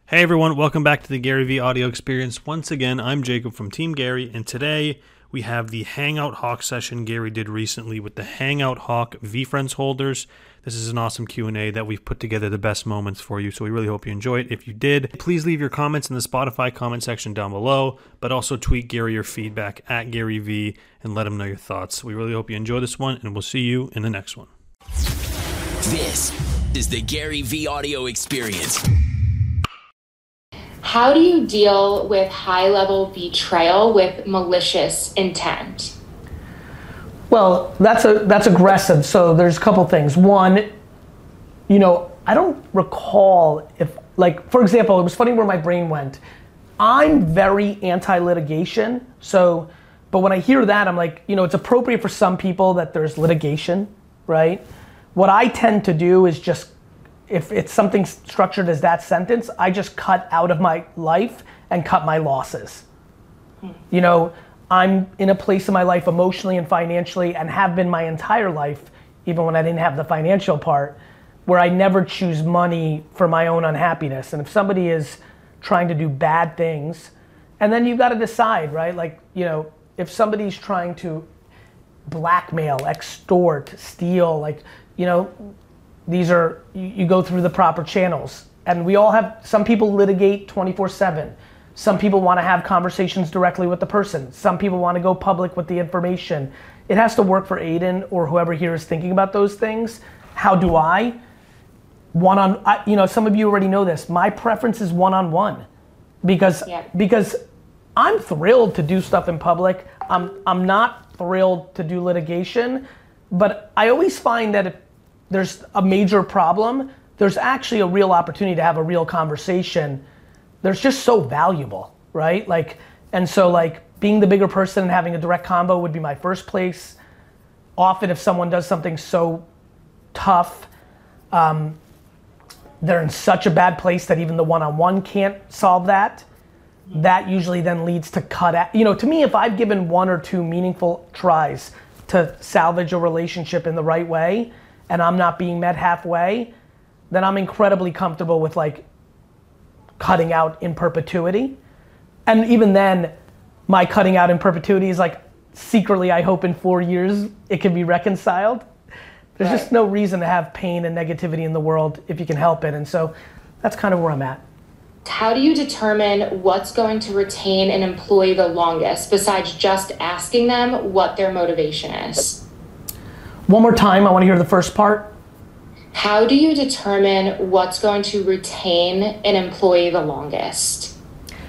Hey everyone, welcome back to the Gary Vee audio experience. Once again, I'm Jacob from Team Gary, and today we have the Hangout Hawk session Gary did recently with the Hangout Hawk VeeFriends holders. This is an awesome Q&A that we've put together the best moments for you, so we really hope you enjoy it. If you did, please leave your comments in the Spotify comment section down below, but also tweet Gary your feedback at Gary Vee and let him know your thoughts. We really hope you enjoy this one, and we'll see you in the next one. This is the Gary Vee audio experience. How do you deal with high-level betrayal with malicious intent? Well, that's aggressive. So there's a couple things. One, I don't recall if, like, for example, it was funny where my brain went. I'm very anti-litigation. So, but when I hear that, I'm like, it's appropriate for some people that there's litigation, right? What I tend to do is just, if it's something structured as that sentence, I just cut out of my life and cut my losses. I'm in a place in my life emotionally and financially, and have been my entire life, even when I didn't have the financial part, where I never choose money for my own unhappiness. And if somebody is trying to do bad things, and then you've got to decide, right? Like, if somebody's trying to blackmail, extort, steal, like, these are, you go through the proper channels. And we all have, some people litigate 24/7. Some people want to have conversations directly with the person. Some people want to go public with the information. It has to work for Aiden or whoever here is thinking about those things. How do I? Some of you already know this. My preference is one-on-one because I'm thrilled to do stuff in public. I'm not thrilled to do litigation, but I always find that if there's a major problem, there's actually a real opportunity to have a real conversation. There's just so valuable, right? And so being the bigger person and having a direct combo would be my first place. Often if someone does something so tough, they're in such a bad place that even the one-on-one can't solve that. That usually then leads to cut out. To me, if I've given one or two meaningful tries to salvage a relationship in the right way, and I'm not being met halfway, then I'm incredibly comfortable with cutting out in perpetuity. And even then, my cutting out in perpetuity is secretly I hope in 4 years it can be reconciled. There's just no reason to have pain and negativity in the world if you can help it. And so that's kind of where I'm at. How do you determine what's going to retain an employee the longest besides just asking them what their motivation is? One more time, I want to hear the first part. How do you determine what's going to retain an employee the longest?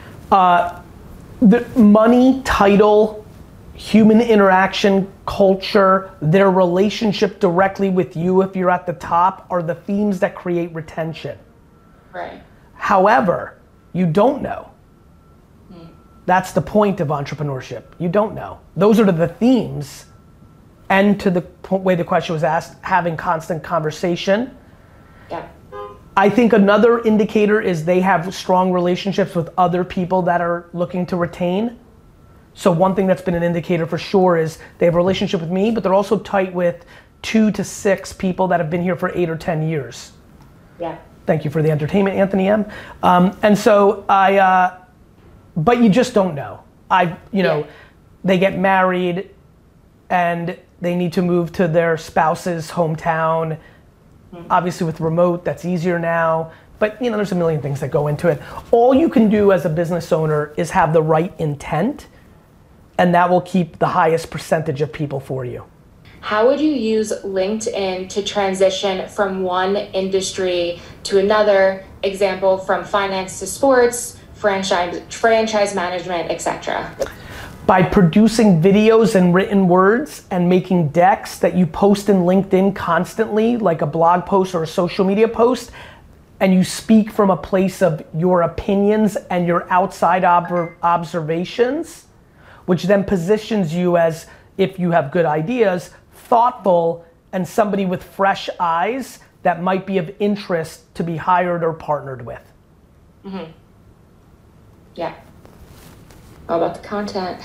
The money, title, human interaction, culture, their relationship directly with you if you're at the top are the themes that create retention. Right. However, you don't know. That's the point of entrepreneurship. You don't know. Those are the themes. And to the way the question was asked, having constant conversation. Yeah. I think another indicator is they have strong relationships with other people that are looking to retain. So one thing that's been an indicator for sure is they have a relationship with me, but they're also tight with 2 to 6 people that have been here for 8 or 10 years. Yeah. Thank you for the entertainment, Anthony M. And so but you just don't know. They get married and they need to move to their spouse's hometown. Obviously with remote, that's easier now. But there's a million things that go into it. All you can do as a business owner is have the right intent, and that will keep the highest percentage of people for you. How would you use LinkedIn to transition from one industry to another? Example, from finance to sports, franchise management, etc. By producing videos and written words and making decks that you post in LinkedIn constantly, like a blog post or a social media post, and you speak from a place of your opinions and your outside observations, which then positions you as, if you have good ideas, thoughtful and somebody with fresh eyes that might be of interest to be hired or partnered with. Mm-hmm. Yeah. All about the content.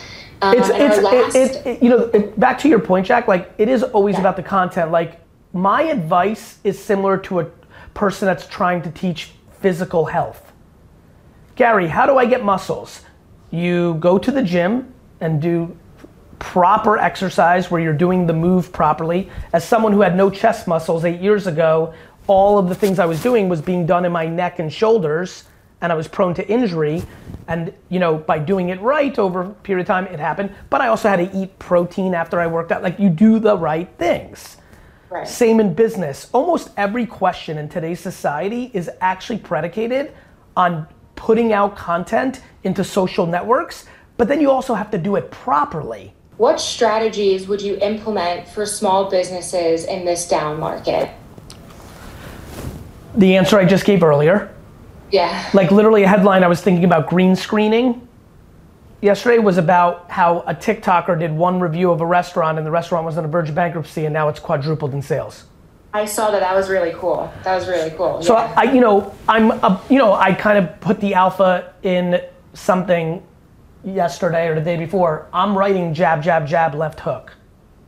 Back to your point, Jack, it is always about the content. My advice is similar to a person that's trying to teach physical health. Gary, how do I get muscles? You go to the gym and do proper exercise where you're doing the move properly. As someone who had no chest muscles 8 years ago, all of the things I was doing was being done in my neck and shoulders, and I was prone to injury. And by doing it right over a period of time, it happened. But I also had to eat protein after I worked out. Like, you do the right things. Right. Same in business. Almost every question in today's society is actually predicated on putting out content into social networks, but then you also have to do it properly. What strategies would you implement for small businesses in this down market? The answer I just gave earlier. Yeah. Like, literally a headline I was thinking about green screening yesterday was about how a TikToker did one review of a restaurant and the restaurant was on the verge of bankruptcy and now it's quadrupled in sales. I saw that. That was really cool. So yeah. I kind of put the alpha in something yesterday or the day before. I'm writing jab, jab, jab, left hook,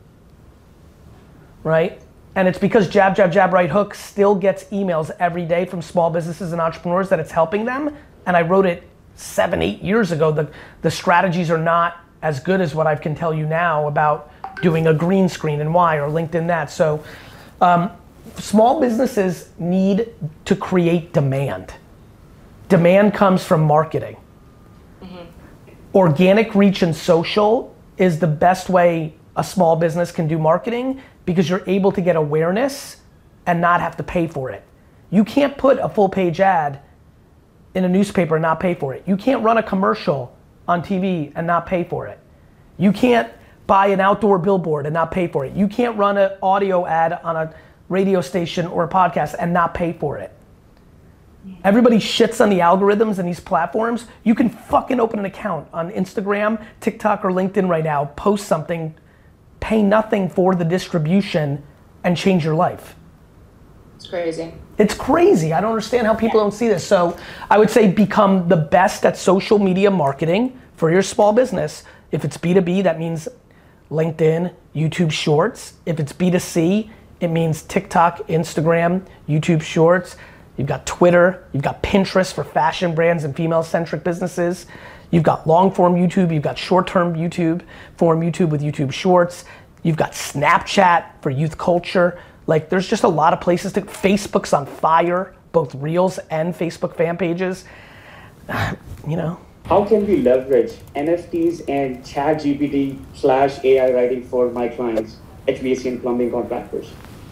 right? And it's because jab, jab, jab, right hook still gets emails every day from small businesses and entrepreneurs that it's helping them. And I wrote it 7-8 years ago. The strategies are not as good as what I can tell you now about doing a green screen and why, or LinkedIn that. So small businesses need to create demand. Demand comes from marketing. Mm-hmm. Organic reach and social is the best way a small business can do marketing because you're able to get awareness and not have to pay for it. You can't put a full page ad in a newspaper and not pay for it. You can't run a commercial on TV and not pay for it. You can't buy an outdoor billboard and not pay for it. You can't run an audio ad on a radio station or a podcast and not pay for it. Everybody shits on the algorithms and these platforms. You can fucking open an account on Instagram, TikTok, or LinkedIn right now, post something, pay nothing for the distribution, and change your life. It's crazy. It's crazy. I don't understand how people don't see this. So I would say become the best at social media marketing for your small business. If it's B2B, that means LinkedIn, YouTube Shorts. If it's B2C, it means TikTok, Instagram, YouTube Shorts. You've got Twitter, you've got Pinterest for fashion brands and female-centric businesses. You've got long-form YouTube, you've got short-term YouTube, form YouTube with YouTube Shorts. You've got Snapchat for youth culture. Like, there's just a lot of places to, Facebook's on fire, both Reels and Facebook fan pages. How can we leverage NFTs and ChatGPT/AI writing for my clients, HVAC and plumbing contractors?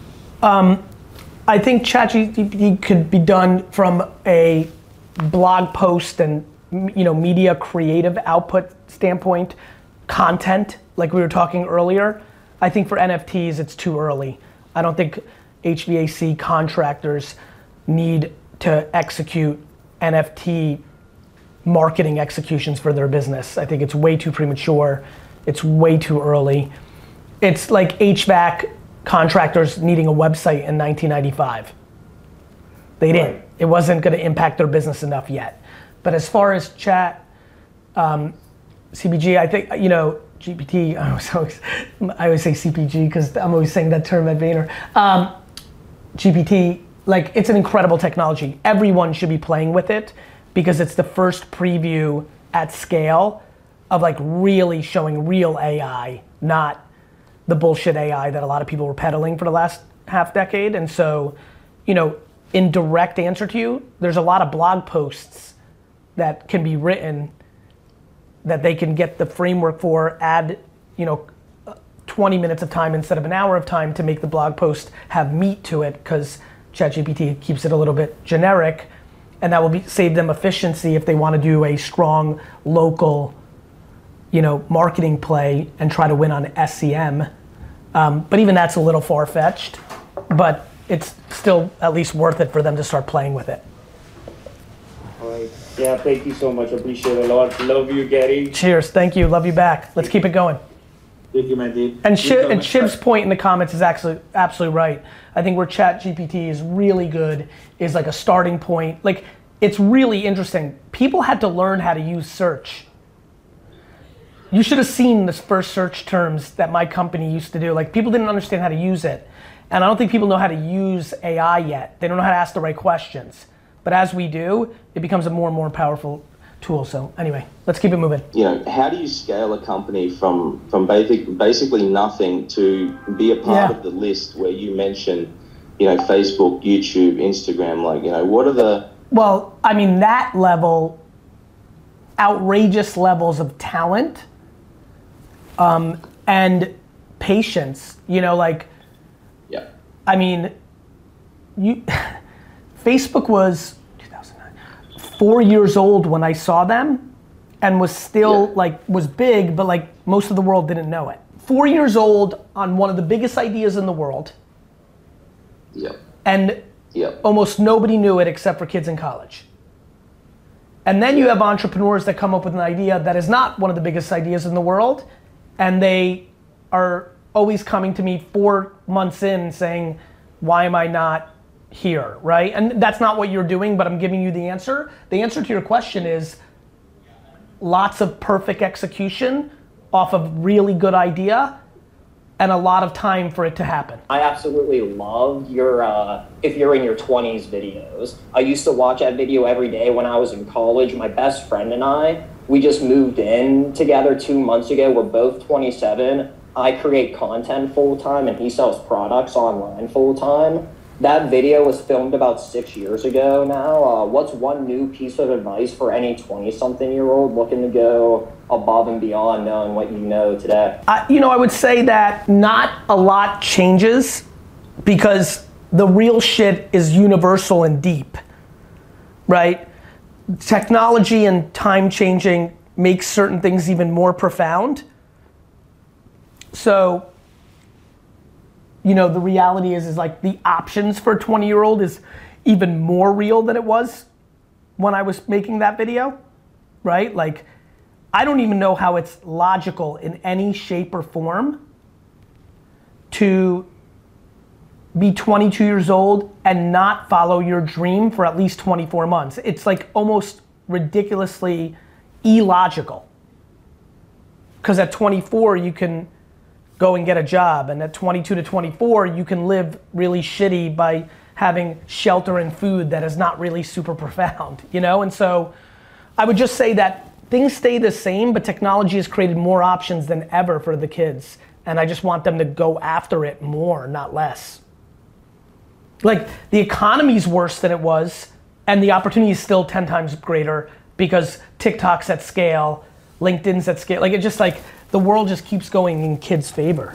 I think ChatGPT could be done from a blog post and media creative output standpoint, content, like we were talking earlier. I think for NFTs, it's too early. I don't think HVAC contractors need to execute NFT marketing executions for their business. I think it's way too premature. It's way too early. It's like HVAC contractors needing a website in 1995. They didn't. It wasn't going to impact their business enough yet. But as far as chat, CPG, I think, GPT, I always say CPG because I'm always saying that term at Vayner. GPT, like, it's an incredible technology. Everyone should be playing with it because it's the first preview at scale of like really showing real AI, not the bullshit AI that a lot of people were peddling for the last half decade. And so, in direct answer to you, there's a lot of blog posts that can be written that they can get the framework for, add 20 minutes of time instead of an hour of time to make the blog post have meat to it, because ChatGPT keeps it a little bit generic, and that will save them efficiency if they want to do a strong local marketing play and try to win on SEM. But even that's a little far-fetched, but it's still at least worth it for them to start playing with it. All right. Yeah, thank you so much. Appreciate it a lot. Love you, Gary. Cheers. Thank you. Love you back. Let's keep it going. Thank you, my dude. And Shiv's point in the comments is actually absolutely right. I think where ChatGPT is really good is like a starting point. Like, it's really interesting. People had to learn how to use search. You should have seen the first search terms that my company used to do. Like, people didn't understand how to use it. And I don't think people know how to use AI yet. They don't know how to ask the right questions. But as we do, it becomes a more and more powerful tool. So anyway, let's keep it moving. How do you scale a company from basically nothing to be a part of the list where you mention, Facebook, YouTube, Instagram, what are the... Well, I mean, that level, outrageous levels of talent and patience, I mean, Facebook was 2009, 4 years old when I saw them and was still was big, but most of the world didn't know it. 4 years old on one of the biggest ideas in the world. And almost nobody knew it except for kids in college. And then you have entrepreneurs that come up with an idea that is not one of the biggest ideas in the world, and they are always coming to me 4 months in saying, why am I not here, right? And that's not what you're doing, but I'm giving you the answer. The answer to your question is lots of perfect execution off of really good idea and a lot of time for it to happen. I absolutely love your, if you're in your 20s videos. I used to watch that video every day when I was in college. My best friend and I, we just moved in together 2 months ago. We're both 27. I create content full-time and he sells products online full-time. That video was filmed about 6 years ago now. What's one new piece of advice for any 20-something-year-old looking to go above and beyond knowing what you know today? I would say that not a lot changes because the real shit is universal and deep, right? Technology and time changing makes certain things even more profound. So, the reality is the options for a 20-year-old is even more real than it was when I was making that video, right? I don't even know how it's logical in any shape or form to be 22 years old and not follow your dream for at least 24 months. It's almost ridiculously illogical. Because at 24, you can go and get a job, and at 22 to 24 you can live really shitty by having shelter and food that is not really super profound, and so I would just say that things stay the same, but technology has created more options than ever for the kids, and I just want them to go after it more, not less. The economy's worse than it was, and the opportunity is still 10 times greater because TikTok's at scale, LinkedIn's at scale, the world just keeps going in kids' favor.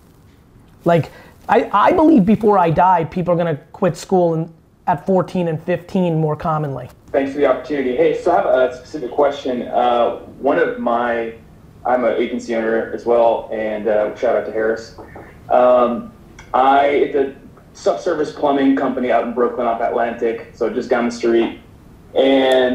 I believe before I die, people are gonna quit school at 14 and 15 more commonly. Thanks for the opportunity. Hey, so I have a specific question. I'm an agency owner as well, and shout out to Harris. It's a subsurface plumbing company out in Brooklyn off Atlantic, so just down the street. And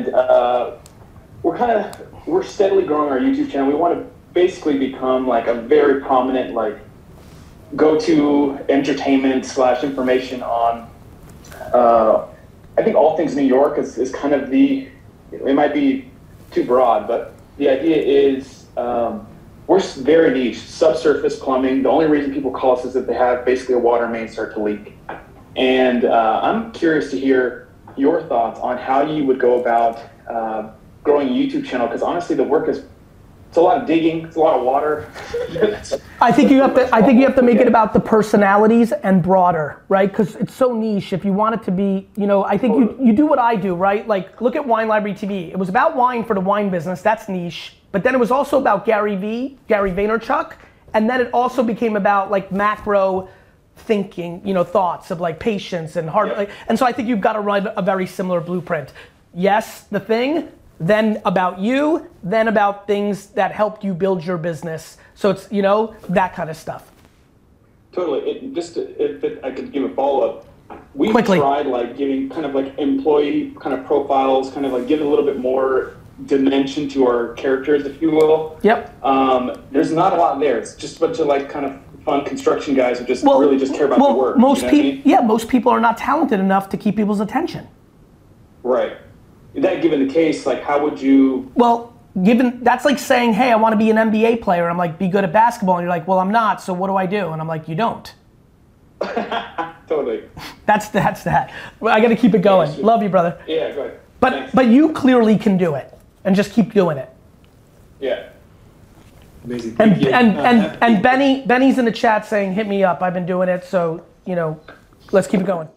we're steadily growing our YouTube channel. We want to basically become a very prominent go-to entertainment / information on I think all things New York is kind of it might be too broad, but the idea is we're very niche, subsurface plumbing. The only reason people call us is that they have basically a water main start to leak. And I'm curious to hear your thoughts on how you would go about growing a YouTube channel, because honestly the work is, it's a lot of digging, it's a lot of water. I think you have to make it about the personalities and broader, right? Because it's so niche. If you want it to be, I think you do what I do, right? Look at Wine Library TV. It was about wine for the wine business, that's niche. But then it was also about Gary Vaynerchuk. And then it also became about macro thinking, thoughts of patience and hard. And so I think you've got to run a very similar blueprint. Yes, the thing, then about you, then about things that helped you build your business. So it's, that kind of stuff. Totally. If I could give a follow-up. We've Quickly. tried giving kind of employee kind of profiles, kind of giving a little bit more dimension to our characters, if you will. Yep. There's not a lot there. It's just a bunch of kind of fun construction guys who just really just care about the work. Most people are not talented enough to keep people's attention. Right. That given the case, how would you? Well, that's like saying, hey, I want to be an NBA player. I'm be good at basketball. And you're well, I'm not, so what do I do? And I'm you don't. Totally. That's that. Well, I got to keep it going. Yeah, Love you, brother. Yeah, go ahead. But you clearly can do it, and just keep doing it. Yeah. Amazing. And Benny's in the chat saying, hit me up. I've been doing it, so let's keep it going.